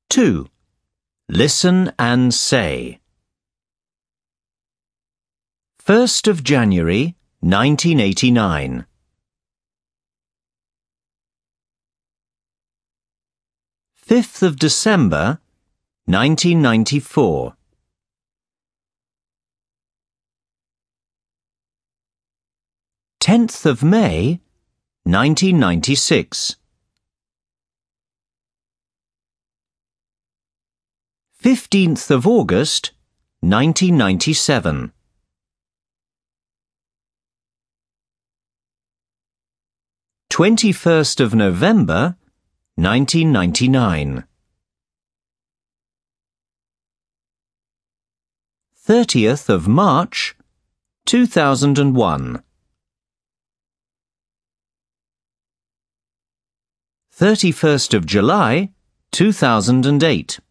2. Listen and say. 1st of January, 1989. 5th of December, 1994. 10th of May, 1996. 15th of August, 1997. 21st of November, 1999. 30th of March, 2001. 31st of July, 2008.